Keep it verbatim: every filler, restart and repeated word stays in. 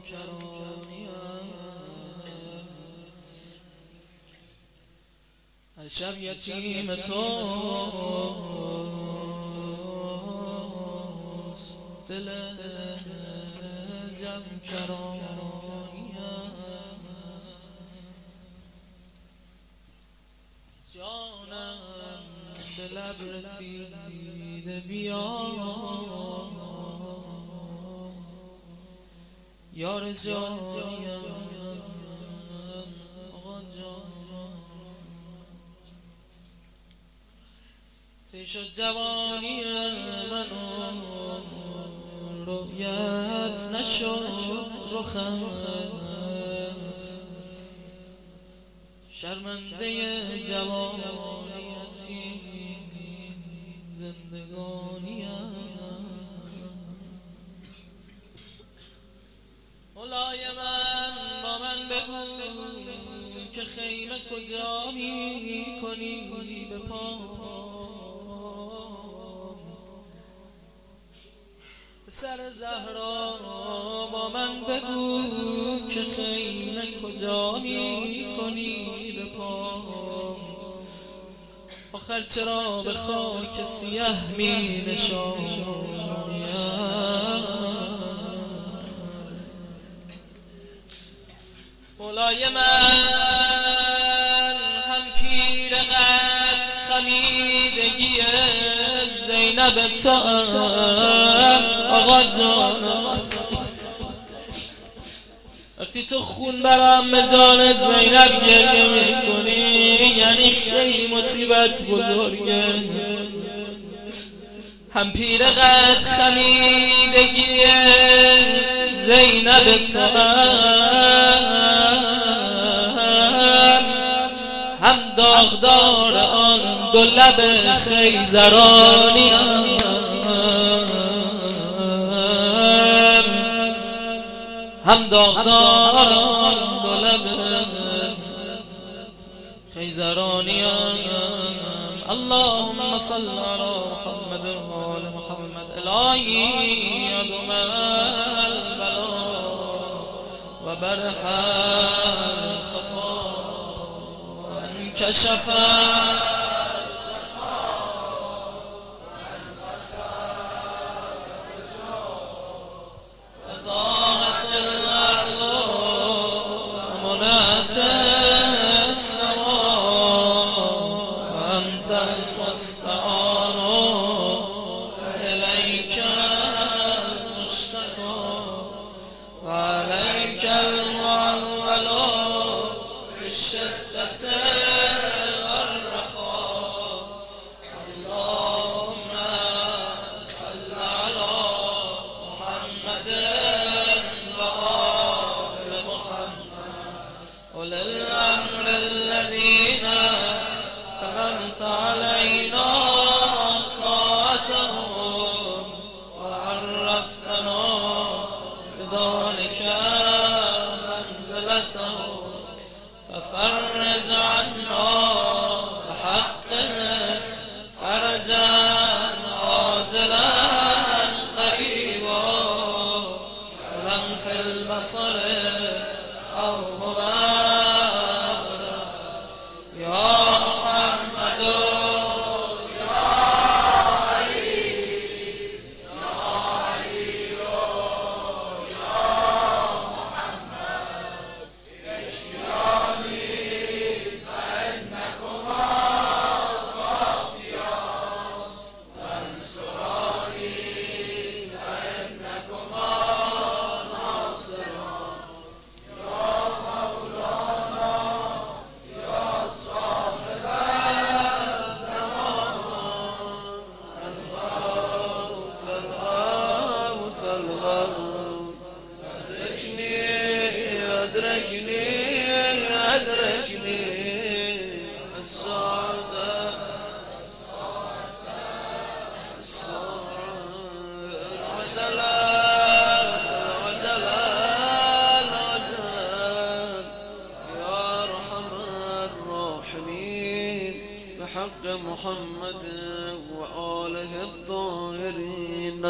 کرانیم هر شب یتیم توست دل جمع کرانیم جانم به لب رسیده بیا یار جانیم آقا جان تی شد جوانی من رویت نشد رخت شرمنده جوانیتی زندگانیم مولای من با من بگو که خیمه کجا می کنی به پا سر زهرا با من بگو که خیمه کجا می کنی به پا آخر چرا به خاک سیه می نشانیم مولای من هم پیر قد خمیدگی زینب توام آقا جان وقتی تو خون برام به جانت زینب گریه میکنی یعنی خیلی مصیبت بزرگه هم پیر قد خمیدگی زینب توام هم داغدار آن دو لب خیزرانیم هم داغدار آن دو لب خیزرانیم اللهم صل على محمد و آل محمد الهی ادم البلا و برح الخفا انکشف وللأمر الذين أمنت علينا طاعتهم وعرفتنا بذلك منزلتهم ففرج عنا بحقهم فرجا عاجلا قريبا كلمح البصر أو بحق محمد وآله الطاهرين.